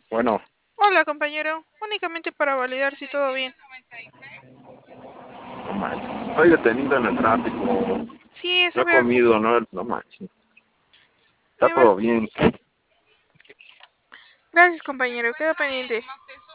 Bueno, Hola, compañero. Únicamente para validar si todo bien. no manches. Estoy detenido en el tráfico. Sí, No eso he veo. comido, no manches. Está Me vas. todo bien. Gracias, compañero. Queda pendiente.